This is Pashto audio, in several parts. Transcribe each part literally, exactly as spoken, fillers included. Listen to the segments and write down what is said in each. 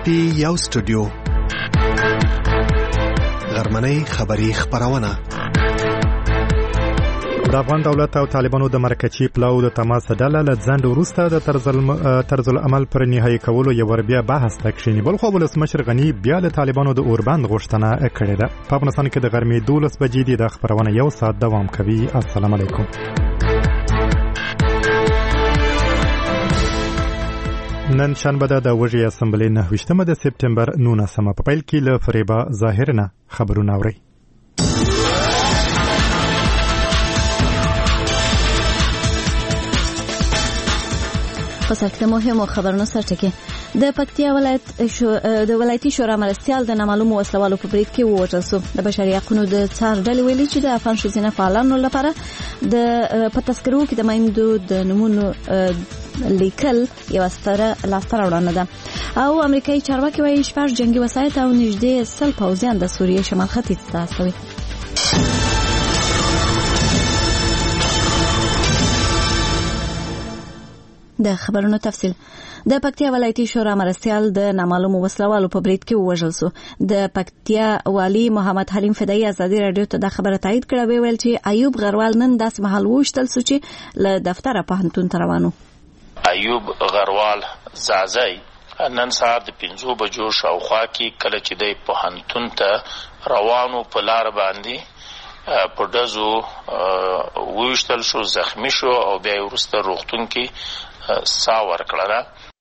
پی یو سټوډیو غرمنۍ خبری خبرونه. د افغان دولت او طالبانو د مرکزي پلاو د تماس ډله له ځند وروسته د طرز العمل پر نهایی کولو یو ور بیا بحث تکشینی بل خو ولسمشر غنی بیا له طالبانو د اوربند غوښتنه کړې ده. په افغانستان کې د غرمې دولس بجې دي. د خبرونه یو ساعت دوام کوي. السلام علیکم. نن شنبه ده د وږي اسمبلی نه وشتمه د سپتمبر نولسمه په پیل کې له فریبا ظاهرنه خبرونه اوري. په سر کې مهمو خبرونو سرټکی د پکتیا ولایت شو د ولایتي شورا مرستيال د نامعلومو وسلوالو په بریټ کې ووژل شو. د بشري حقوقو د څار ډلې ویلي چې د افغان ښځینه فعالانو لپاره د په تذکرو کې د مایندو د نمونو لیکل یو ستره لاسته راوړنه ده. او امریکایي چارواکي وايي شپږ جنگي وسایط او نږدې سل پوځیان د سوریې شمال ختیځ ته استوي. د خبرونو تفصیل. د پکتیا ولایتي شورا مرستيال د نامعلومو وسلوالو په بریټ کې ووژل شو. د پکتیا والی محمد حلیم فدایي ازادي رادیو ته د خبره تایید کړه. ویل چې ایوب غروال نن داس محل وشتل سو چې له دفتر په هنتون روانو. ایوب غروال زازای نن سهار د پنځو بجو شاوخوا کې کله چې د په هنتون ته روانو په لار باندې په دزو وشتل شو، زخمی شو او بیا ورسته روغتون کې سا ورکړه.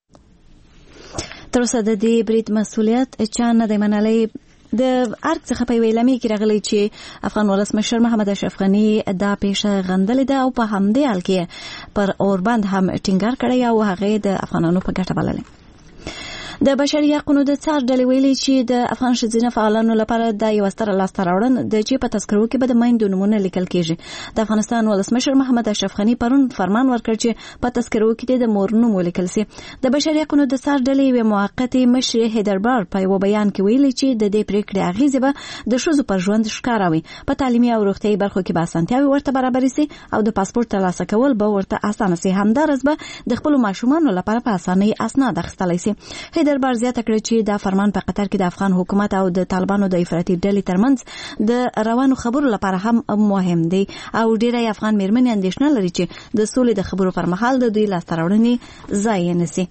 تر اوسه د دې برید مسؤلیت چا نه دی منلی. د ارګ څخه په ویلامي کې راغلی چې افغان ولسمشر محمد اشرف غنی دا پیښه غندلې ده او په همدې حال کې پر اوربند هم ټینګار کړی او هغه د افغانانو په ګټه بللې. د بشري حقوقو د څار ډلې ویلي چې د افغان ښځینه فعالانو لپاره د یو ستر لاسته راوړنه د چې په تذکرو کې به د مایندو نمونه لیکل کېږي. د افغانستان ولسمشر محمد اشرف غنی پرون فرمان ورکړ چې په تذکرو کې د مور نوم ولیکل شي. د بشري حقوقو د څار ډلې یو موقتی مشر هیدربار په یو بیان کې ویلي چې د دې پریکړې اغیزه به د ښځو پر ژوند ښکاروي. په تعلیمي او روغتیايي برخو کې به اسانتیاوي ورته برابر شي او د پاسپورت ترلاسه کول به ورته اسانه شي. همدارس به د خپل ماشومان لپاره په اسانۍ اسناد اخیستلی شي. هیدربار زیاته کړه چې دا فرمان په قطر کې د افغان حکومت او د طالبانو د افراطي ډلې ترمنځ د روانو خبرو لپاره هم مهم دی او ډیری افغان میرمنې اندېښنه لري چې د سولې د خبرو پر مهال د دوی لاسته راوړنې ضایع نشي.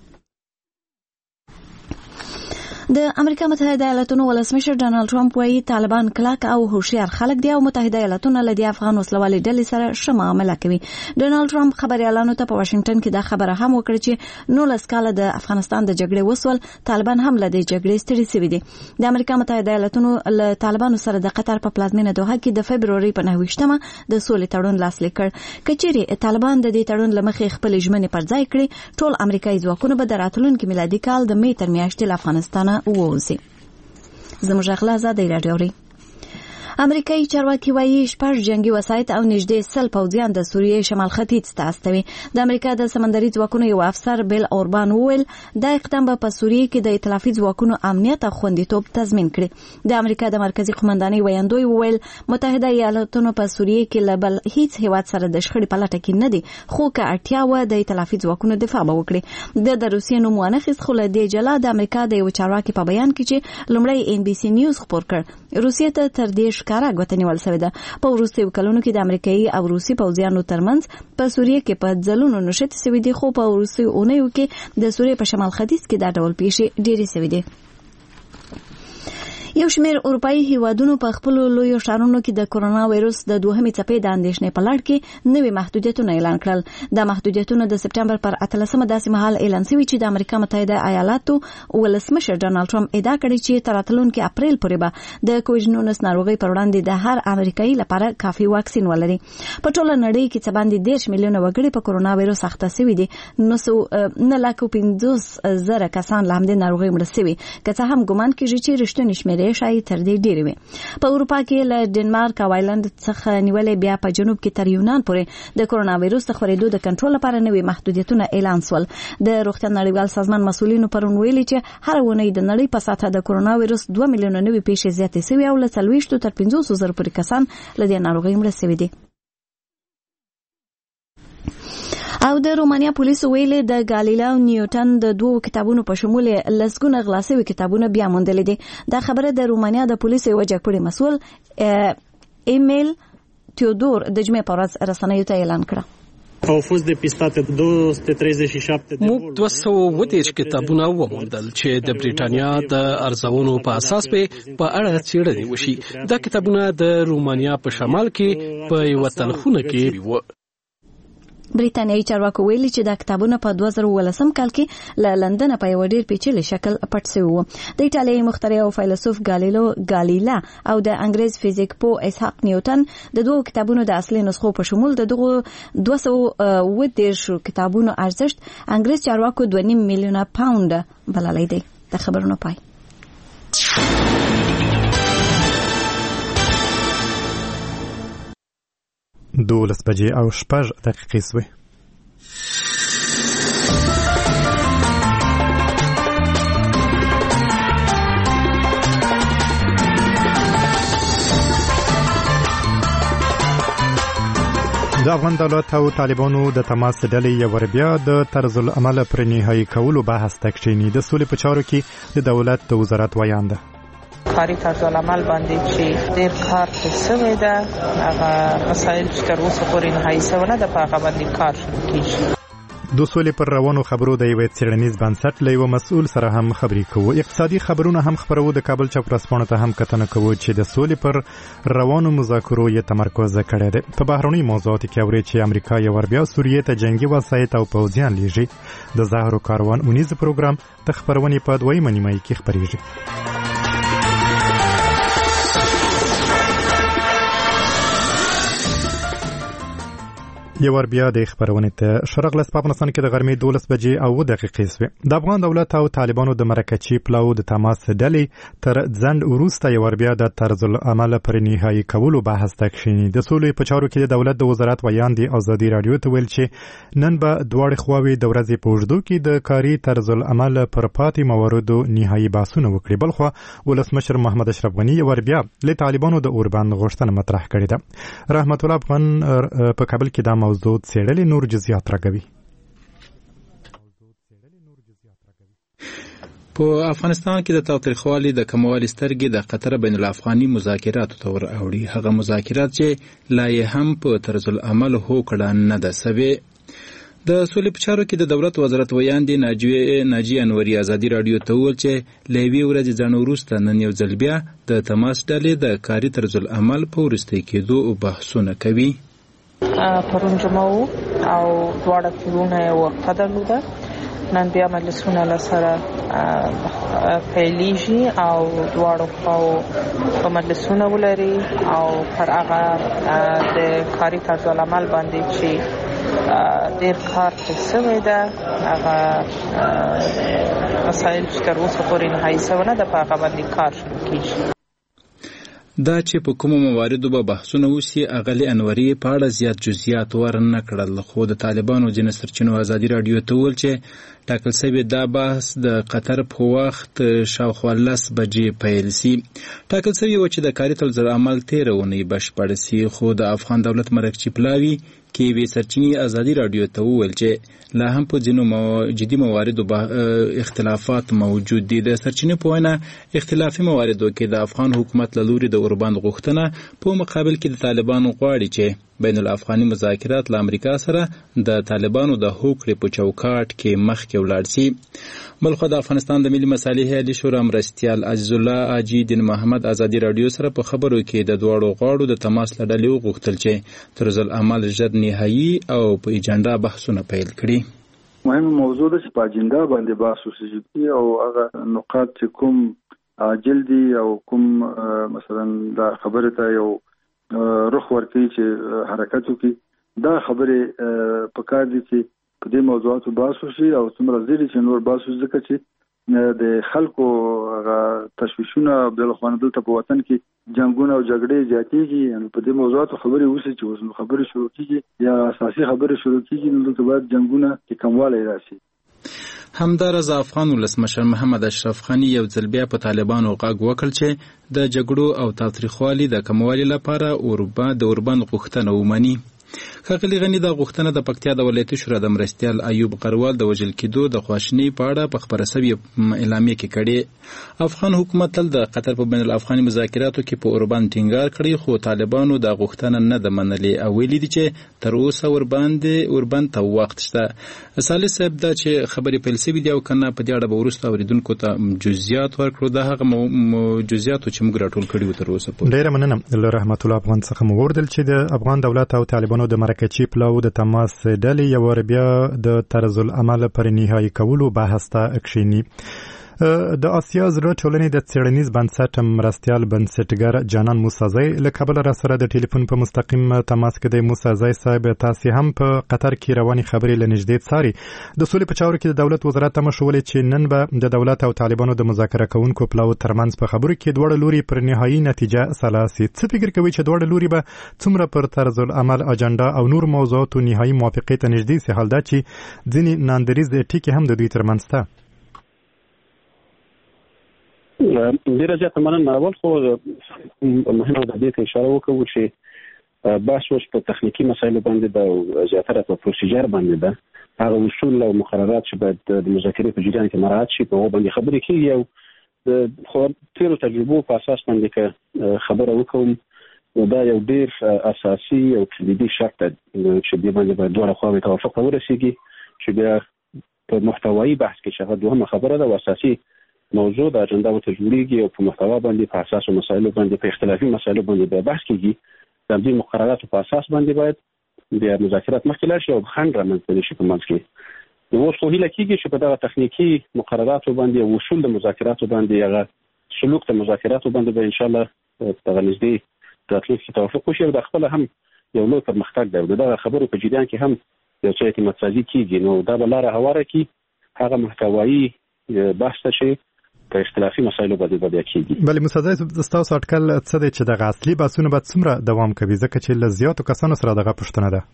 د امریکا متحده ایالاتونو ولسمشر ډانلډ ټرمپ وايي طالبان کلک او هوښیار خلک دي او متحده ایالاتونه له دې افغان وسلوالې ډلې سره ښه معامله کوي. ډانلډ ټرمپ خبريالانو ته په واشنگټن کې دا خبره هم وکړه چې نولس کاله د افغانستان د جګړې وسول طالبان هم له دې جګړې ستړي شوي دي. د امریکا متحده ایالاتونو له طالبانو سره د قطر په پلازمینه دوحه کې د فبرवरी په نهه د سولې تړون لاسلیک کړ. کچېرې طالبان د دې تړون لمخې خپل ژمنې پر ځای کړې ټول امریکایي ځواکونه به د راتلونکي میلادي کال د می تر میاشتې له افغانستان ووځي. زموږ غلا زاده راډیوري. امریکایي چارواکي وايي شپږ جنگي وسایط او نږدې سل پوځیان د سوریې شمال ختیځ ته استوي. د امریکا د سمندري ځواکونو یو افسر بیل اوربان وویل دا اقدام به په سوریې کې د ائتلافي ځواکونو امنیت او خوندیتوب تضمین کړي. د امریکا د مرکزی قومندانۍ ویاندوی وویل متحده ایالاتونو په سوریې کې له بل هیڅ هیواد سره د شخړې په لټه کې نه دي خو که اړتیا و د ائتلافي ځواکونو دفاع به وکړي. د د روسیې نوم وانخیست خو له دې جلا د امریکا د یو چارواکي په بیان کې چې لومړی ان بي سي نیوز خبر کړ روسیې ته تر دې ښکارا غوښتنې ولسوي ده. په وروستیو کلونو کې د امریکایي او روسي پوځیانو ترمنځ په سوریې کې په ځلونو نشته سوي دي خو په وروستیو اونیو کې د سوریې په شمال ختیځ کې دا ډول پیښې ډېرې سوي دي. یو شمېر اروپایي هیوادونو په خپل لویو ښارونو کې د کورونا وایرس د دوهمې څپې د اندېښنې په لړ کې نوي محدودیتونه اعلان کړل. دا محدودیتونه د سپټمبر پر اتلسمه داسې مهال اعلان شوي چې د امریکا متحده ایالاتو ولسمشر ډانلډ ټرمپ ادعا کړې چې تر راتلونکي اپریل پورې به د کووډ نولس ناروغۍ پر وړاندې د هر امریکایي لپاره کافي واکسین ولري. په ټوله نړۍ کې څه باندې دېرش میلیونه وګړي په کورونا وایرس اخته شوي دي. نو نه لکه پنځوس زره کسان له همدې ناروغۍ مړه شوي. که څه هم ګمان کېږي چې رښتونې شمېرې شاید تر دې ډېرې وي. په اروپا کې له ډنمارک او آیلند څخه نیولې بیا په جنوب کې تر یونان پورې د کورونا وایرس د خپرېدو د کنټرول لپاره نوي محدودیتونه اعلان شول. د روغتیا نړیوال سازمان مسؤلینو پرون ویلي چې هر ونې د نړۍ په سطحه د کورونا وایرس دوه میلیونه نوي پیښې زیاتې شوي او له څلوېښتو تر پنځوسو زرو پورې کسان له دې ناروغۍ مړه شوي دي. او د رومانیا پولیسو ویلي د ګالیلا او نیوټن د دوو کتابونو په شمول لسګونه غلا شوي کتابونه بیا موندلي دي. دا خبره د رومانیا د پولیسو یو جګپړی مسؤل ایمیل تیودور د جمعې په ورځ رسنیو ته اعلان کړ. Au fost depistate două sute treizeci și șapte de موږ دوه سوه اووه دېرش کتابونه وموندل چې د برېټانیا د ارزونو په اساس په اړه څېړنې وشي. دا کتابونه د رومانیا په شمال کې په یوه تلخونه کې وو. بریتانیایي چارواکو ویلي چې دا کتابونه په دوه زره اوولسم کال کې له لندن په یو ډېر پیچلي شکل پټ شوي وو. د ایټالیایي مخترع او فیلسوف ګالیلو ګالیلا او د انګریز فزیک پوه اسحاق نیوټن د دوو کتابونو د اصلي نسخو په شمول د دغو دوه سوه اووه دېرش کتابونو ارزښت انګریز چارواکو دوه نیم میلیونه پاونډ بللی دی. د خبرونو پای. دولس بجې او شپږ دقیقې سوې. د افغان دولت او طالبانو د تماس ډلې یو ور بیا د طرز العمل پر نهایی کولو بحث تکشینی د سولې په چارو کې د دولت د وزارت ویان ده. کاری طرز العمل باندې چې ډېر کار شوی ده، هغه مسایل چې تر اوسه پورې نهایي شوی نه ده، په هغه باندې کار شروع کیږي. د سولې پر روانو خبرو د یوه څېړنیز بنسټ له یوه مسؤل سره هم خبرې کوو. اقتصادي خبرونه هم خپرو. د کابل چوک ورځپاڼو ته هم کتنه کوو چې د سولې پر روانو مذاکرو یې تمرکز کړی دی. په بهرنیو موضوعاتو کې اوري چې امریکا یو ور بیا سوریې ته جنگي وسایط او پوځیان لیږي. د زهرو کاروان اونیز پروګرام د خبرونې په دویمه نیمایي کې خپرېږي. یو ور بیا د خبرونه ته شرغله په افغانستان کې د غرمې دولس بجې او دقیقې سوې. د افغان دولت او طالبانو د مرکچی پلاو د تماس ډلې تر ځند وروسته یو ور بیا د طرز العمل پر نهایی کولو بحث تکشینی. د سولې په چارو کې د دولت د وزارت ویان دی ازادي رادیو ته ویل چې نن به دواړه خواوې د ورځې په اوږدو کې د کاري طرز العمل پر پاتې مواردو نهایی بحثونه وکړي. بلخو ولسمشر محمد اشرف غنی یو ور بیا له طالبانو د اوربند غوښتنه مطرح کړې ده. رحمت الله افغان په کابل کې د موضوع څېړلې نور جزئیات راکوي. په افغانستان کې د تاوتریخوالي د کموالي سترګې د قطر بین الافغاني مذاکراتو ته ور اوړي. هغه مذاکرات چې لا یې هم په طرز العمل هوکړه نه ده سوې. د سولې په چارو کې د دولت وزارت ویان دی ناجي انوري ازادي رادیو ته وویل چې له یوې ورځې ځان وروسته نن یو ځل بیا د تماس ډلې د کاري طرز العمل په وروستي کېدو بحثونه کوي. پرون جمعه وو او دواړه ټولونه یې وقفه درلوده. نن بیا مجلسونه له سره پیلیږي او دواړو خواو په مجلسونه ولري او پر هغه د کاري طرز العمل باندې چې ډېر کار شوی ده، هغه مسایل چې تر اوسه پورې نهایي شوی نه ده، په هغه باندې کار شروع کیږي. دا چې په کومو مواردو به بحثونه وسي اغلې انوري په اړه زیات جزئیات ورنه کړل. خو د طالبانو ځینې سرچینو ازادي رادیو ته وویل چې ټاکل شوی دا بحث د قطر په وخت شاوخوا لس بجې پیل سي. ټاکل شوی و چې د کاري طرز العمل تېره اونۍ بشپړ سي. خو د افغان دولت مرکچی پلاوي کې یوې سرچینې ازادي رادیو ته وویل چې لا هم په ځینو مو... جدي مواردو اختلافات موجود دي. د سرچینې په وینا اختلافي مواردو کې د افغان حکومت له لوري د اوربند غوښتنه په مقابل کې د طالبانو غواړي چې بین الافغاني مذاکرات له امریکا سره د طالبانو د هوکړې په چوکاټ کې مخکې ولاړ سي. بلخو د افغانستان د ملي مصالحې عالي شورا مرستیال عزیز الله حاجي دین محمد ازادي رادیو سره په خبرو کې د دواړو غواړو د تماس له ډلې وغوښتل چې طرز العمل ژر نهایي او په ایجنډا بحثونه پیل کړي. مهمه موضوع ده چې په اجنډا باندې بحث وشي او هغه نقاط چې کوم عاجل دي او کوم مثلا دا خبره ته یو رخ ورکوي چې حرکت وکړي، دا خبره په کار دي چې په دې موضوعاتو بحث وشي او څومره زیری چې نور بحث وشي، ځکه چې د خلکو هغه تشویشونه بلخوانه دلته په وطن کې جنگونه او جګړې زیاتېږي. په دې موضوعاتو خبرې وشي چې اوس خبرې شروع کیږي یا اساسي خبرې شروع کیږي، نو دلته باید جنگونه کې کموالی راشي. همدارز افغان ولسمشر محمد اشرف غنی یو ځل بیا په طالبانو غږ وکړ چې د جګړو او تاوتریخوالي د کموالي لپاره اوربند د اوربند غوښتنه ومني. ښاغلي غني دا غوښتنه د پکتیا د ولایتي شورا د مرستیال ایوب قروال د وژل کېدو د خواشینۍ په اړه په خپره سوي اعلامیه کې کړې. افغان حکومت تل د قطر په بین الافغاني مذاکراتو کې په اوربان ټینګار کړی، خو طالبانو دا غوښتنه نه ده منلې او ویلي دي چې تر اوسه ورباندې اوربند ته وخت شته. صالح صاحب دا چې خبرې پیل سوي دي او که نه په دې اړه به وروسته اورېدونکو ته جزئیات ورکړو، دا هغه جزئیاتو چې موږ راټول کړي وو تر اوسه پورې. ډېره مننه. له رحمت الله افغان څخه مو ووردل چې د افغان دولت او طالبانو د مرکچي پلاو د تماس ډلې یو ور بیا د طرز العمل پر نهایی کولو بحث ته کښینی. د آسیا زړه ټولنې د څېړنیز بنسټ مرستیال بنسټګر جانان موسازی له کابل را سره د ټلیفون په مستقیم تماس کې د موسازی صاحب تاسو هم په قطر کې رواني خبرې لنږدې څاري. د سولې په چارو کې د دولت وزارت هم شولې چې نن به د دولت او طالبانو د مذاکره کوونکو پلاو ترمنځ په خبرو کې دوړ لوري پر نهایی نتیجه سلاسي. څه فکر کوي چې دوړ لوري به څومره پر طرز العمل اجنډا او نور موضوعات نهایی موافقه ته نږدې سي، حال دا چې ځینې ناندریز ټکی هم د دوی ترمنځ ته؟ ډیره زیاته مننه. اول خو مهمه ده دې ته اشاره وکړو چې بحث اوس په تخنیکي مسایلو باندې ده او زیاتره په پروسیجر باندې ده. هغه اصول او مقررات چې باید د مذاکرې په جریان کې مراعات شي په هغو باندې خبرې کېږي او د خو تېرو تجربو په اساس باندې که خبره وکړم نو دا یو ډېر اساسي او کلیدي شرط ده چې دې باندې باید دواړه خواوې توافق ته ورسېږي چې بیا په محتوایي بحث کې چې هغه دوهمه خبره ده او اساسي موضوع د اجنډا ته جوړیږي او په محتوا باندې په اساسو مسایلو باندې په اختلافي مسایلو باندې بحث کیږي. د دې مقرراتو په اساس باندې باید د مذاکرات مخکې لاړ شي او خنډ رامنځته شي په منځ کې. نو اوس خو هیله کېږي چې په دغه تخنیکي مقرراتو باندې او اصول د مذاکراتو باندې هغه سلوک د مذاکراتو باندې به ان شاء الله په نږدې راتلونکي توافق وشي او د خپل هم یو لوی پرمختګ دی. دغه خبرو په جریان کې هم یو څه اعتماد سازي کیږي نو دا به لاره هواره کړي هغه محتوایي بحث ته شي په اختلافي مسایلو باندې بیا کېږي. بلې موسازی ستاسو اټکل څه دی چې دغه اصلي بحثونه به څومره دوام کوي، ځکه چې له زیاتو کسانو سره دغه پوښتنه ده؟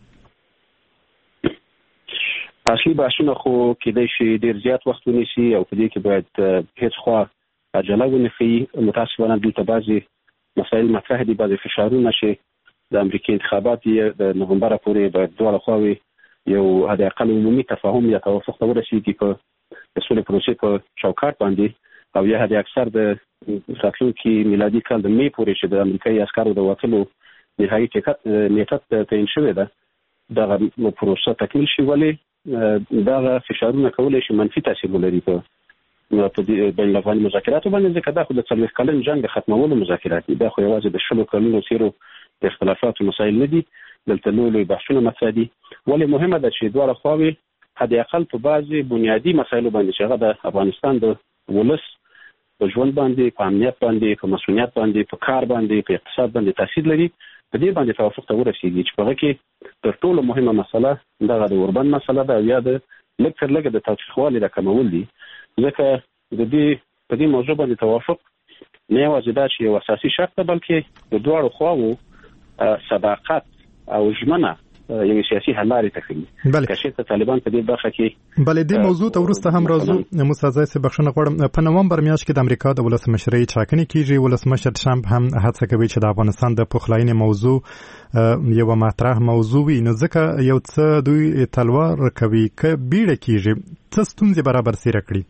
اصلي بحثونه خو کېدای شي ډېر زیات وخت ونیسي او په دې کې باید هیڅ خوا عجله ونه ښیي. متاسفانه دلته بعضې مسایل مطرح دي، بعضې فشارونه شي. د امریکا انتخابات یې د نومبره پورې باید دواړه خواوې یو حد اقل عمومي تفاهم یا توافق ته ورسېږي په د سولې پروسې په چوکاټ باندې او یا حد اکثر د راتلونکي میلادي کال د مې پورې چې د امریکایي عسکرو د وتلو نهایي نیټه تعیین شوې ده دغه پروسه تکمیل شي. ولې دغه فشارونه کولی شي منفي تاثیر ولري په بین الافغاني مذاکراتو باندې، ځکه دا خو د څلوېښت کلن جنګ د ختمولو مذاکرات دي. دا خو یوازې د شلو کلونو تېرو د اختلافاتو مسایل نه دي، دلته لوی لوی بحثونه مطرح دي. ولې مهمه ده چې دواړه خواوې حد اقل په بعضې بنیادي مسایلو باندې چې هغه د افغانستان د ولس په ژوند باندې، په امنیت باندې، په مسؤلیت باندې، په کار باندې، په اقتصاد باندې تاثیر لري، په دې باندې توافق ته ورسېږي چې په هغه کې تر ټولو مهمه مسله دغه د اوربند مسله ده او یا د لږ تر لږه د تاوتریخوالي راکمول دي. ځکه د دې په دې موضوع باندې توافق نه یوازې دا چې یو اساسي شرط ده بلکې د دواړو خواوو صداقت او ژمنه یو سیاسي حل لارې ته ښیي. که چېرته طالبان په دې برخه کې بلې دې موضوع ته وروسته هم راځو. موسازی صاحب بخښنه غواړم، په نومبر میاشت کې د امریکا د ولسمشرۍ ټاکنې کېږي. ولسمشر ټرمپ هم هڅه کوي چې د افغانستان د پخلاینې موضوع یوه مطرح موضوع وي، نو ځکه یو څه دوی تلوار کوي که بیړه کېږي څه ستونزې برابر سیره کړي.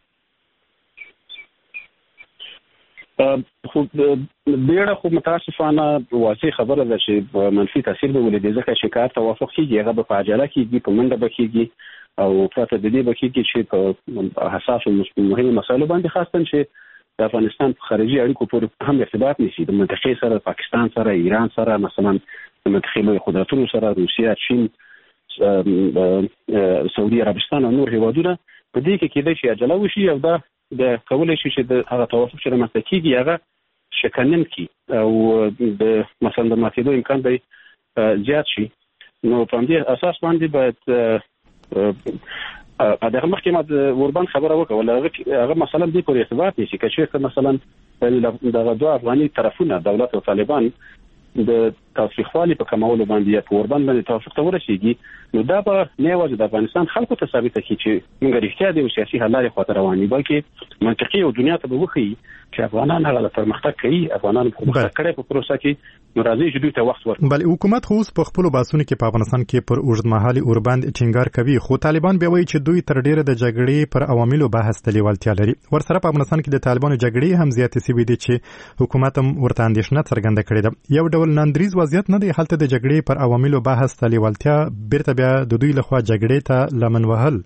خو بیړه خو متاسفانه واضح خبره ده چې منفي تاثیر به ولري، ځکه چې کار توافق کېږي هغه به په عجله کېږي، په منډه به کېږي او پرته د دې به کېږي چې په حساسو مهمو مسایلو باندې خاصتاً چې د افغانستان په خارجي اړیکو پورې هم ارتباط نیسي، د منطقې سره، پاکستان سره، ایران سره، مثلا د منطقې لوی قدرتونو سره، روسیه، چین، سعودي عربستان او نور هیوادونه، په دې کې کېدای شي عجله وشي او دا د کولای شي چې د هغه توافق چې رامنځته کېږي هغه شکنن کړي او د مثلا د ماتېدو امکان به زیات شي. نو په همدې اساس باندې باید دغه مخکې ما د اوربند خبره وکړه، هغه مثلا دې پورې ارتباط نیسي. که چېرته مثلا دغه دوه افغاني طرفونه دولت او طالبان د تاوتریخوالي په کمولو باندې یا په اوربند باندې توافق ته ورسیږي، نو دا به نه یوازې د افغانستان خلکو ته ثابته کړي چې موږ رښتیا د سیاسي حل لارې خواته روان یو، بلکې منطقي او دنیا ته به وښیي چې افغانان هغه پرمختګ کوي، افغانان پرمختګ کړي په پروسه کې، نو راځي چې دوی ته وخت ورکړو. بل حکومت خو اوس په خپل باسونو کې په افغانستان کې پر اوږدمهالي اوربند ټینګار کوي، خو طالبان بیا وایي چې دوی تر ډیره د جګړې پر عواملو بحث ته لیوالتیا لري. ورسره په افغانستان کې د طالبانو جګړې هم زیاتې شوې دي چې حکومت هم ورته اندېښنه څرګنده کړې ده. یو ډول ناندریز وضعیت نه دی، هلته د جګړې پر عواملو بحث ته لیوالتیا بیرته بیا د دوی لخوا جګړې ته لمن وهل.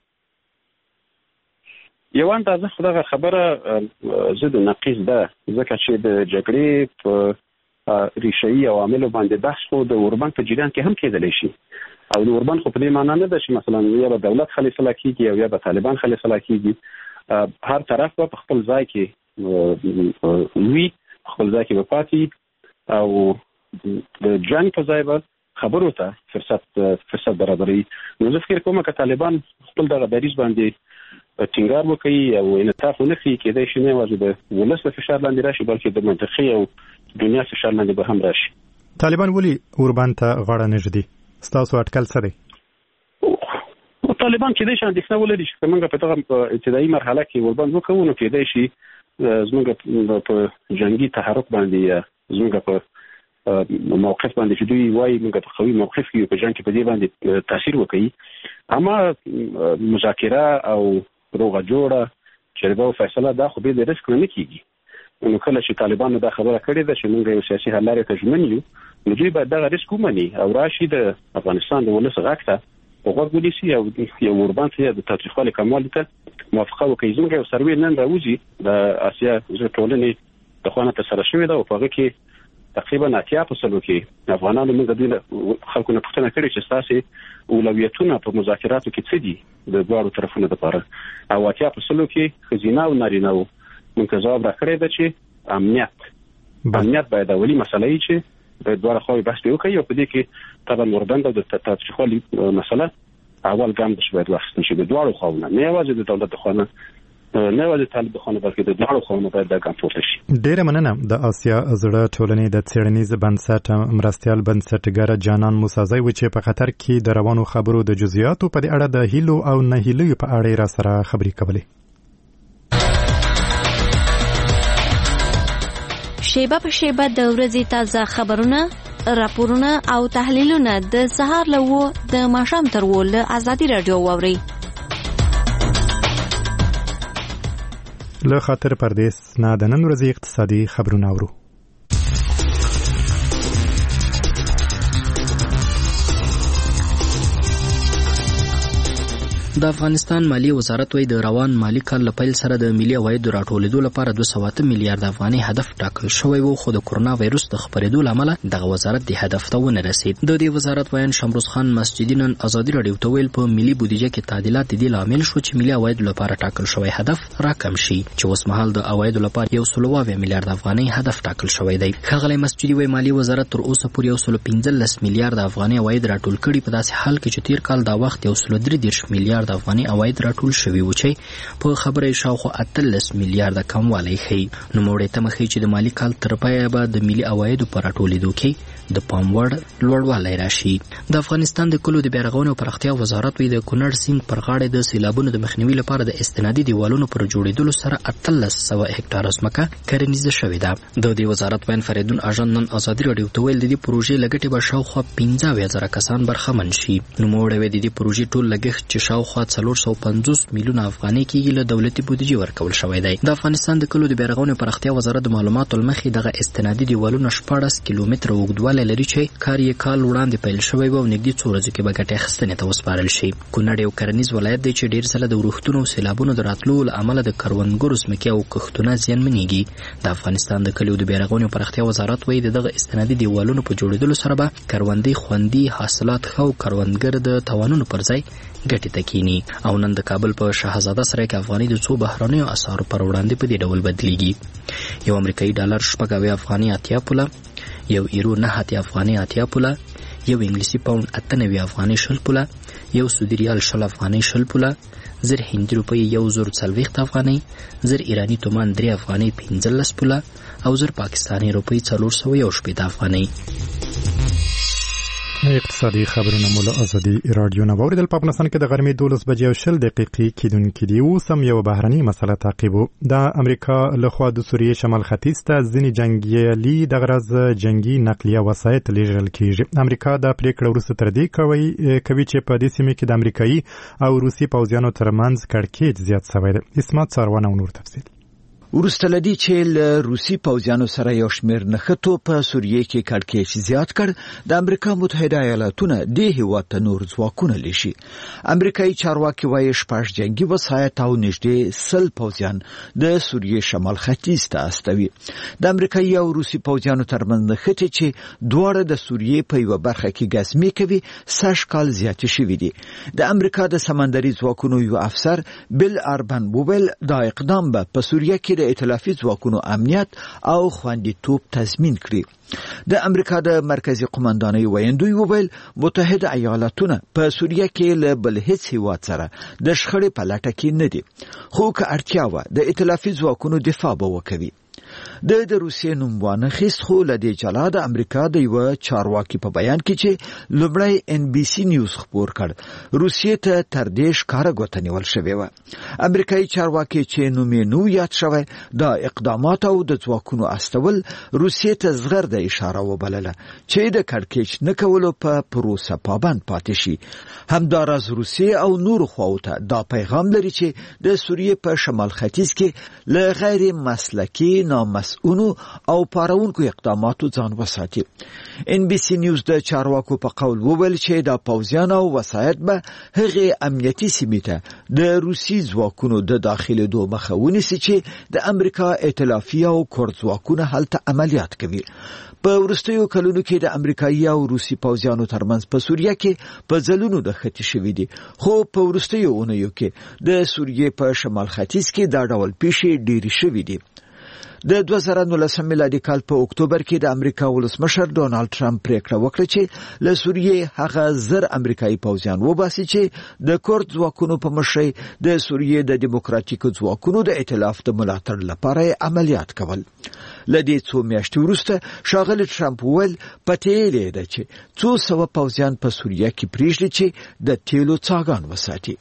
یو اندازه خدغه خبره زه د نقیض ده، ځکه چې د جګړې په ریشه‌ای عواملو باندې بحث خو د اوربند په جریان کې هم کېدلی شي، او د اوربند خو په دې معنا نه ده چې مثلا یا به دولت خلیفه کېږي او یا به طالبان خلیفه کېږي، هر طرف به په خپل ځای کې وي، خپل ځای کې به پاتې، او د جنګ په ځای به خبرو ته فرصت فرصت برابري. نو زه فکر کوم چې طالبان خپل دغه دریځ باندې ټینګار وکړي او انعطاف ونه کړي، کېدای شي نه یوازې د ولس په فشار لاندې راشي، بلکې د منطقي او دنیا فشار لاندې به هم راشي. طالبان ولې اوربند ته غاړه نه ږدي؟ ستاسو اټکل څه دی؟ طالبان کېدای شي اندېښنه ولري چې موږ په دغه ابتدایي مرحله کې اوربند وکړو، نو کېدای شي زموږ په جنگي تحرک باندې زموږ په موقف باندې چې دوی وایي موږ په قوي موقف کې په جنگ کې په دې باندې تاثیر وکړي. اما مذاکره او روغه جوړه چرګه او فیصله دا خو به د ریسک نه کیږي، نو کله چې طالبانو دا خبره کړې ده چې موږ یو سیاسي حل لارې ته ژمن یو، نو دوی باید دغه ریسک ومني او راشي د افغانستان د ولس غږ ته غوږ ونیسي او یو اوربند ته د تاوتریخوالي کموالي ته موافقه وکړي. زموږ یو سروې نن راوځي د اسیا ټولنې د خوا نه ترسره شوې ده، او په هغه کې تقریبا اتیا په سلو کې افغانانو موږ دوی خلکو نه پوښتنه کړې چې ستاسې اولویتونه په مذاکراتو کې څه دي د دواړو طرفونو لپاره، او اتیا په سلو کې ښځینه او نارینه وو موږ ځواب راکړی ده چې امنیت امنیت باید اولي مسله وي چې د دواړو خواوې بحث پرې وکړي، او په دې کې طبعا اوربند او د تاوتریخوالي مسله اول ګام بهش باید واخیستل شي د دواړو خواوو نه، نه یوازې د دولت د خوا نه، نه یوازې طالب خو نه بلکې د دواړو خواوو باید دا ګام پورته شي. ډېره مننه. د آسیا زړه ټولنې د څېړنیز بنسټ مرستیال بنسټګر جانان موسازی و چې په خطر کې د روانو خبرو د جزئیاتو په اړه د هیلو او نه هیلو په اړه را سره خبرې کولې. شیبه په شیبه د ورځې تازه خبرونه، راپورونه او تحلیلونه د سهار له و د ماښام تر و له ازادي راډیو واورئ. له خاطر پردیس نه د نن ورځې اقتصادي خبرونه اورو. د افغانستان مالی وزارت وایي د روان مالی کال له پیل سره د ملي عوایدو راټولېدو لپاره دوه سوه اته میلیارډ افغانۍ هدف ټاکل شوی و، خو د کورونا وایرس د خپرېدو له امله دغه وزارت د هدف ته ونه رسید. د دې وزارت وایي شمروز خان مسجدي نن ازادي راډیو ته ویل په ملي بودیجه کې تعدیلات د دې لامل شو چې ملي عوایدو لپاره ټاکل شوی هدف راکم شي، چې اوس مهال د عوایدو لپاره یو سل اووه میلیارډ افغانۍ هدف ټاکل شوی دی. ښاغلی مسجدي وایي مالي وزارت تر اوسه پورې یو سل پنځلس میلیارډ افغانۍ عواید راټول کړي، په داسې حال کې چې تیر کال دا وخت یو سل درې دېرش میلیارډ افغانۍ عواید راټول شوی و چې په خبره شاوخوا اتلس میلیارډ کموالی ښیي. نوموړی تمه ښیي چې د مالي کال تر پایه به د ملي عوایدو په راټولېدو کې د پام وړ لوړوالی راشي. د افغانستان د کلو د بیارغونې او پراختیا وزارت وایي د کونړ سیند پر غاړه د سیلابونو د مخنیوي لپاره د استنادي دیوالونو پر جوړېدلو سره اتلس سوه هکټاره ځمکه کرنیزه شوې ده. د دې وزارت ویاند فریدون اژان نن ازادي راډیو ته ویل د دې پروژې له ګټې به شاوخوا پنځه اویا زره کسان برخمن شي. نوموړی وایي د دې پروژې ټول لګښت چې شاوخوا څلور سوه پنځوس میلیونه افغانۍ کېږي له دولتي بودیجې ورکول شوی دی. د افغانستان د کلو د بیارغونې او پراختیا وزارت د معلوماتو له مخې دغه استنادي دیوالونه شپاړس کیلومتره اوږدوالی لري چې کار یې کال وړاندې پیل شوی و او نږدې څو ورځو کې به ګټې اخیستنې ته وسپارل شي. کونړ یو کرنیز ولایت دی چې ډېر ځله د ورښتونو او سیلابونو د راتلو له امله د کروندګرو ځمکې او کښتونه زیانمنېږي. د افغانستان د کلیو د بیارغونې او پراختیا وزارت وایي د دغه استنادي دیوالونو په جوړېدلو سره به کروندې خوندي، حاصلات ښه او کروندګر د تاوانونو پر ځای ګټې ته کینی. او نن د کابل په شاهزاده سرای کې افغاني د څو بهرنیو اسعارو پر وړاندې په دې ډول بدلیږي. یو امریکایي ډالر شپږ اویا افغاني اتیا پوله، یو ایرو نه اتیا افغاني اتیا پوله، یو انګلیسي پاوند اته نوي افغاني شل پوله، یو سعودي ریال شل افغاني شل پوله، زر هندي روپۍ یو زر څلوېښت افغانۍ، زر ایراني تومان درې افغانۍ پنځلس پوله او زر پاکستاني روپۍ څلور سوه یو شپېته افغانۍ. اقتصادي خبرونه مولا ازادي رادیو نه وریدل په افغانستان کې د غرمې دولس بجې او شل دقیقې کېدونکې دی اوس هم یو بهرني مسله تعقیبو د امریکا لخوا د سوریې شمال ختیځ ته ځینې جنګیالي د غرض جنگي نقلیه وسایط لیږل کېږي. امریکا دا پریکړه وروسته تر دې کوي کوي چې په دې سیمه کې د امریکایي او روسي پوځیانو ترمنځ کړکېچ زیات شوی دی. اسمت څارونه او نور تفصیل. ورسته لدی چې له روسي پوځیانو سره یو شمېر نښتو په سوریې کې کړکېچ زیات کړ، د امریکا متحده ایالاتونه دې هیواد ته نور ځواکونه لیږي. امریکایي چارواکي وایي شپږ جنگي وسایط او نږدې سل پوځیان د سوریې شمال ختیځ ته استوي. د امریکایي او روسي پوځیانو ترمنځ نښتې چې دواړه د سوریې په یوه برخه کې ګزمې کوي سږ کال زیاتې شوي دي. د امریکا د سمندري ځواکونو یو افسر بیل اربن وویل دا اقدام به په سوریه کې د ائتلافي ځواکونو امنیت او خوندیتوب تضمین کړي. د امریکا د مرکزی قومندانۍ ویاندوی وویل متحده ایالاتونه په سوریه کې له بل هیڅ هیواد سره د شخړې په لټه کې نه دي، خو که اړتیا وه د ائتلافي ځواکونو دفاع به وکوي. د د روسیې نوم وانخیست، خو له دې جلا د امریکا د یوه چارواکي په بیان کې چې لومړی ان بي سي نیوز خپور کړ روسیې ته تر دې ښکاره ګوته نیول شوې وه. امریکایي چارواکي چې نوم یې نو یاد شوی دا اقدامات او د ځواکونو استول روسیې ته زغرده اشاره وبلله چې د کړکېچ نه کولو په پروسه پابند پاتې شي. همداراز روسیې او نورو خواو ته دا پیغام لري چې د سوریې په شمال ختیځ کې له غیر مسلکي نامسؤونو او پارونکو اقداماتو ځان وساتي. ان بي سي نیوز د چارواکو په قول وویل چې دا پوځیان او وسایط به هغې امنیتي سیمې ته د روسي ځواکونو د داخلېدو مخه ونیسي چې د امریکا ائتلافي او کورد ځواکونه هلته عملیات کوي. په وروستیو کلونو کې د امریکایي او روسي پوځیانو ترمنځ په سوریه کې په ځلونو د خطي شوي دي، خو په وروستیو اونیو کې د سوریې په شمال ختیځ کې دا ډول پیښې ډېرې شوي دي. د دوه زره نولسم میلادي کال په اکتوبر کې د امریکا ولسمشر ډونالد ټرمپ پریکړه وکړه چې له سوریې هغه زر امریکایي پوځیان وباسي چې د کورد ځواکونو په مشرۍ د سوریې د دیموکراتیکو ځواکونو د ائتلاف د ملاتړ لپاره عملیات کول. له دې څو میاشتې وروسته ښاغلی ټرمپ وویل پټېلې ده چې څو سوه پوځیان په سوریه کې پرېږدي چې د تیلو څاګان وساتي.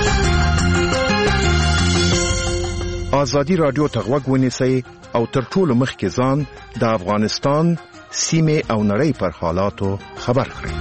آزادی رادیو ته غوږ ونیسئ او تر ټولو مخکې ځان د افغانستان سیمې او نړۍ پر حالاتو خبر کړئ.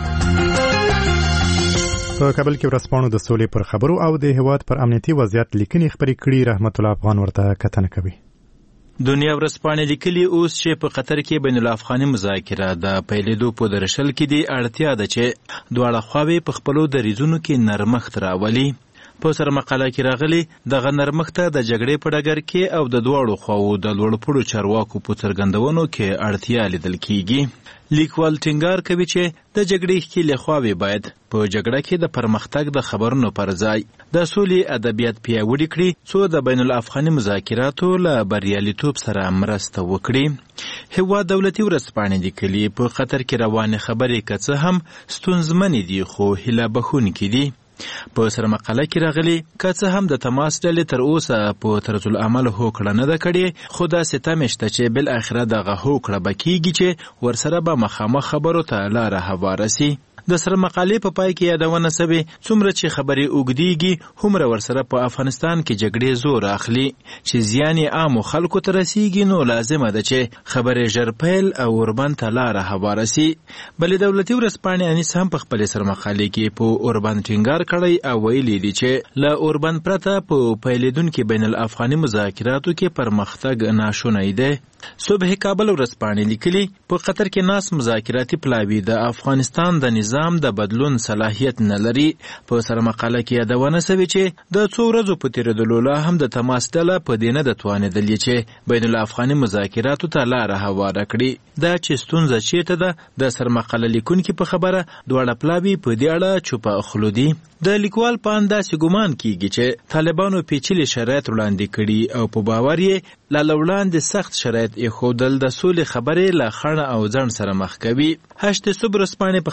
په کابل کې ورځپاڼو د سولې پر خبرو او د هیواد پر امنیتي وضعیت لیکنې خپرې کړي. رحمت الله افغان ورته کتنه کوي. دنیا ورځپاڼې لیکلي اوس چې په قطر کې بین الافغاني مذاکره د پیلېدو په درشل کې دی اړتیا ده چې دواړه خواوې په خپلو دریځونو کې نرمښت راولي. په سره مقاله کې راغلي دغه نرمښت د جګړې په ډګر کې او د دواړو خواوو د لوړپوړو چارواکو په څرګندونو کې اړتیا لیدل کیږي. لیکوال ټینګار کوي چې د جګړې ښکېلې خواوې باید په جګړه کې د پرمختګ د خبرونو پر ځای د سولې ادبیات پیاوړي کړي څو د بین الافغاني مذاکراتو له بریالیتوب سره مرسته وکړي. هیواد دولتي ورځپاڼې لیکلي په قطر کې روانې خبرې که څه هم ستونزمنې دي خو هیله بښونکې دي. په سره مقاله کې راغلي که څه هم د تماس ډلې تر اوسه په طرز العمل هوکړه نه ده کړې، خو داسې تمې شته چې بالاخره دغه هوکړه به کېږي چې ورسره به مخامخ خبرو ته لاره هواره سي. د سره مقالې په پای کې یادونه سوې څومره چې خبرې اوږدېږي هومره ورسره په افغانستان کې جګړې زور اخلي چې زیان یې عامو خلکو ته رسیږي، نو لازمه ده چې خبرې ژر پیل او اوربند ته لاره هواره سي. بلې دولتي ورځپاڼې انیس هم په خپلې سره مقالې کې په اوربند ټینګار کړی او ویلي دي چې له اوربند پرته په پیلېدونکي بین الافغاني مذاکراتو کې پرمختګ ناشونی دی. صبح کابل ورځپاڼې لیکلي په قطر کې ناس مذاکراتي پلاوي د افغانستان د نظام د بدلون صلاحیت نه لري. په سره مقاله کې یادونه سوې چې د څو ورځو په تېرېدلو لا هم د تماس ډله په دې نه ده توانېدلې چې بین الافغاني مذاکراتو ته لاره هواره کړي. دا چې ستونزه چېرته ده د سره مقاله لیکونکي په خبره دواړه پلاوي په دې اړه چوپه خوله دي. د لیکوال په اند داسې ګمان کیږي چې طالبانو پیچلي شرایط وړاندې کړي او په باور یې لا وړاندې سخت شرایط ایښودل د سولې خبرې له خڼه او ځنډ سره مخ کوي. هشت صبح ورځپاڼې په خپلې سره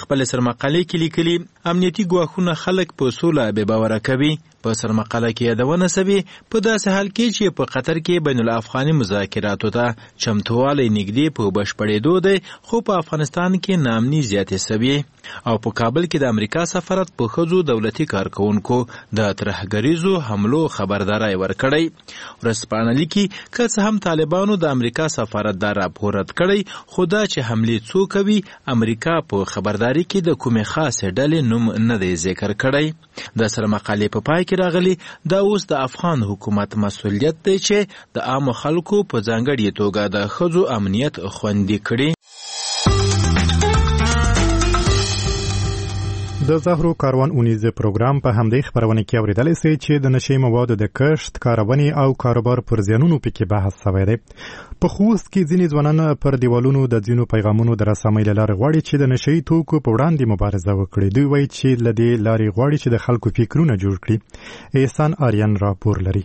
سرمقالې کې لیکلي امنیتي ګواښونه خلک په سوله بې باوره کوي. په سرمقاله کې یادونه سوي په داسې حال کې چې په قطر کې بین الافغاني مذاکراتو ته چمتووالی نږدې په بشپړېدو دی، خو په افغانستان کې ناامني زیاتې سوي او په کابل کې د امریکا سفارت په ښځو دولتي کارکوونکو د ترهګریزو حملو خبرداری ورکړی. ورځپاڼه لیکي که څه هم طالبانو د امریکا سفارت دا راپور رد کړی، خو دا چې حملې څوک کوي امریکا په خبرداري کې د کومې خاصې ډلې نوم نه دی ذکر کړی. د سرمقالې په پای کې راغلی دا اوس د افغان حکومت مسؤلیت دی چې د عامو خلکو په ځانګړې توګه د ښځو امنیت خوندي کړي. د زهرو کاروان اونیزه پروګرام په همدې خبرونه کې اوریدل سي چې د نشي موادو د کښت، کارونې او کاروبار پر زیانونو پکې بحث شوی دی. په خوست کې ځینې ځوانان پر دیوالونو د ځینو پیغامونو د رسامۍ له لارې غواړي چې د نشي توکو په وړاندې مبارزه وکړي. دوی وایي چې له دې لارې غواړي چې د خلکو فکرونه جوړ کړي. احسان آریان راپور لري.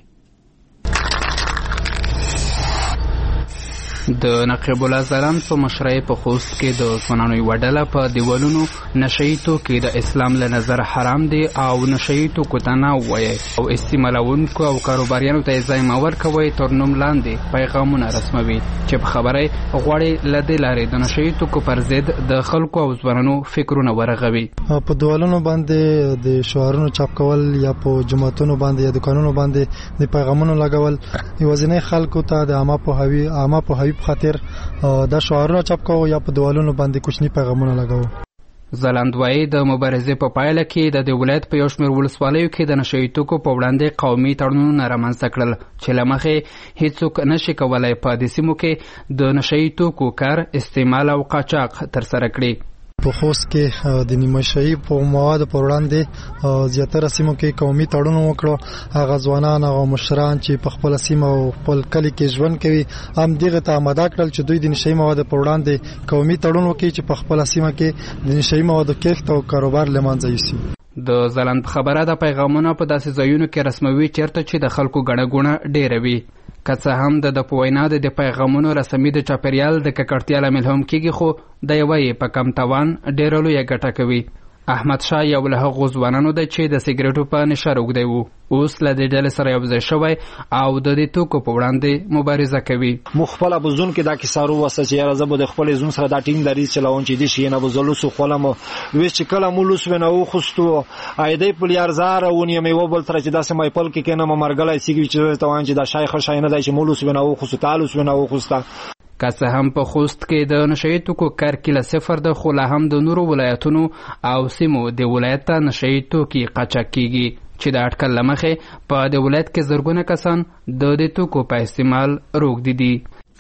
د نقیب الله زلان په مشرۍ په خوست کې د ځوانانو یوه ډله په دیوالونو نشهیي توکي د اسلام له نظره حرام دي او نشهیي توکو ته نه ووایئ او استعمالونکو او کاروباریانو ته یې ځای مه ورکوئ تر نوم لاندې پیغامونه رسموي چې په خبره غواړي له دې لارې د نشهیي توکو پر ضد د خلکو او ځوانانو فکرونه ورغوي. په دیوالونو باندې د شعارونو چاپ کول یا په جوماتونو باندې یا دکانونو باندې د پیغامونو لګول یوازینی خلکو ته د عامه پوهاوي عامه پوهاوي په خاطر دا شعارونه چاپ کوو یا په دیوالونو باندې کوچني پیغامونه لګوو. زلند وایي د مبارزې په پایله کې د دې ولایت په یو شمېر ولسوالیو کې د نشهیي توکو په وړاندې قومي تړونونه رامنځته کړل چې له مخې هیڅوک نشي کولی په دې سیمو کې د نشهیي توکو کار، استعمال او قاچاق ترسره کړي. په خوست کې د نیمه‌شهي په موادو پر وړاندې زیاتره سیمو کې قومي تړون وکړو. هغه ځوانان او مشران چې په خپل سیمه او خپل کلی کې ژوند کوي هم دغه ته آماده کړل چې دوی د نشهیي موادو پر وړاندې قومي تړون وکړي چې په خپل سیمه کې د نشهیي موادو کښت او کاروبار له منځه یوسي. د زلند په خبره د پیغامونه په داسې ځایونو کې رسموي چیرته چې د خلکو ګڼه ګوڼه ډېره وي. که څه هم د د په وینا د پیغامونو رسمي د چاپیریال د ککړتیا لامل هم کېږي، خو د یوه یې په کم توان ډېره لویه ګټه کوي. احمد شاه یو له هغو ځوانانو دی چې د سګریټو په نشه روږدی و، اوس له دې ډلې سره یو ځای شوی او د دې توکو په وړاندې مبارزه کوي. مو خپله به زون کې دا کیسه رووسته چې یاره زه به د خپلې زون سره دا ټینګ دریځ چلوم چې دې شي نه به زه لوس وخولم. ویس چې کله مو لوس ونه وخوستو ایدی په لیارزاره ونیم یو بل تر چې داسې مایپل کې کینم مرګلی سیږي چې ته وان چې دا شای ښه شی نه دی چې مو لوس ونه وخوستو تا لوس ونه وخوسته. که څه هم په خوست کې د نشهیي توکو کرکیله صفر ده، خو لا هم د نورو ولایتونو او سیمو د ولایت ته نشهیي توکي قاچاق کیږي چې د اټکل له مخې په د ولایت کې زرګونه کسان د دې توکو په استعمال روږدي دي.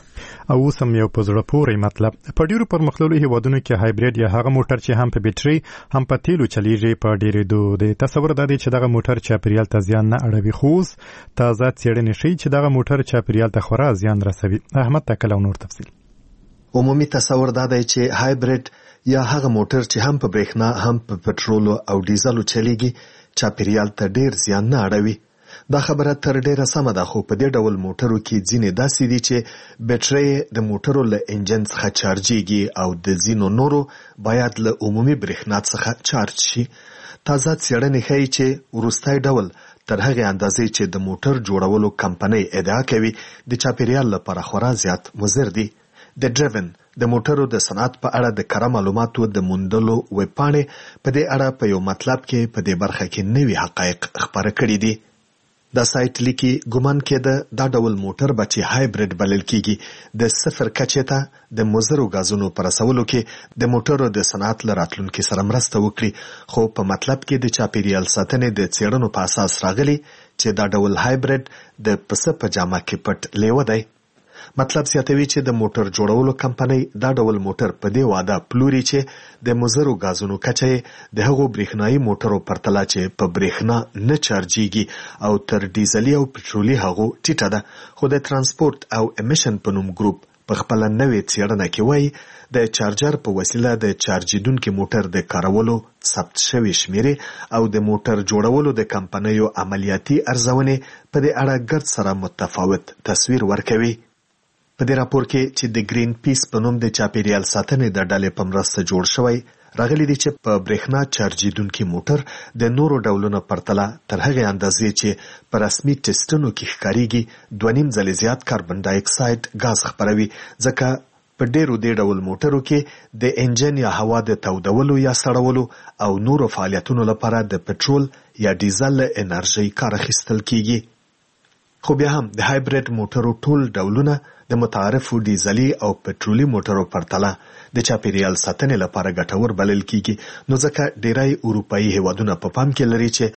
او اوس هم یو په زړه پورې مطلب. په ډیرو پرمختللو هیوادونو کې هایبریډ یا هغه موټر چې هم په بیټرۍ هم په تیلو چلیږي په ډیرېدو دی. تصور دا دی چې دغه موټر چاپیریال ته زیان نه اړوي، خو اوس تازه څېړنې ښیي چې دغه موټر چاپیریال ته خورا زیان رسوي. احمد تکل او نور تفصیل. عمومي تصور دا دی چې هایبریډ یا هغه موټر چې هم په برېښنا هم په پټرولو او ډیزلو چلیږي چاپیریال ته ډیر زیان نه اړوي. دا خبره تر ډیره سمه ده، خو په دې ډول موټرو کې ځینې داسې دي چې بیټرۍ د موټرو له انجن څخه چارجېږي او د ځینو نورو باید له عمومي برېښنا څخه چارج شي. تازه څېړنې ښیي چې وروستی ډول تر هغې اندازې چې د موټر جوړولو کمپنۍ ادعا کوي د چاپیریال لپاره خورا زیات مضر دي. د ډریون د موټرو د صنعت په اړه د کره معلوماتو د موندلو ویبپاڼې په دې اړه په یو مطلب کې په دې برخه کې نوي حقایق خپاره کړي دي. دا سایت لیکي ګمان کېده دا ډول موټر به چې هایبریډ بلل کېږي د صفر کچې ته د مضرو غازونو په رسولو کې د موټرو د صنعت له راتلونکي سره مرسته وکړي، خو په مطلب کې د چاپیریال ساتنې د څېړنو په اساس راغلي چې دا ډول هایبریډ د پسه په جامه کې پټ لیوه دی. مطلب زیاتوي چې د موټر جوړولو کمپنۍ دا ډول موټر په دې واده پلوري چې د مضرو غازونو کچه د هغو برېښنايي موټرو پرتله چې په برېښنا نه چارجېږي او تر ډیزلي او پټرولي هغو ټیټه ده. خو د ترانسپورت او امیشن په نوم ګروپ په خپله نوې څېړنه کې وایي د چارجر په وسیله د چارجېدونکي موټر د کارولو ثبت شوي شمیرې او د موټر جوړولو د کمپنیو عملیاتي ارزونې په دې اړه ګرد سره متفاوت تصویر ورکوي. په دې راپور کې چې د گرین پیس په نوم د چاپیریال ساتنې د ډلې په مرسته جوړ شوی راغلي دي چې په برېښنا چارجیدونکي موټر د نورو ډولونو پرتله تر هغې اندازې چې په رسمي ټسټونو کې ښکاریږي دوه نیم ځلې زیات کاربن ډای اکساید غاز خپروي، ځکه په ډېرو دې ډول موټرو کې د انجن یا هوا د تودولو یا سړولو او نورو فعالیتونو لپاره د پټرول یا ډیزل انرژي کار اخیستل کیږي. خو بیا هم د هایبرید موټرو ټول ډولونه د متعارفو ډیزلي او پټرولي موټرو پرتله د چاپیریال ساتنې لپاره ګټور بلل کیږي، نو ځکه ډیری اروپایي هیوادونه په پام کې لري چې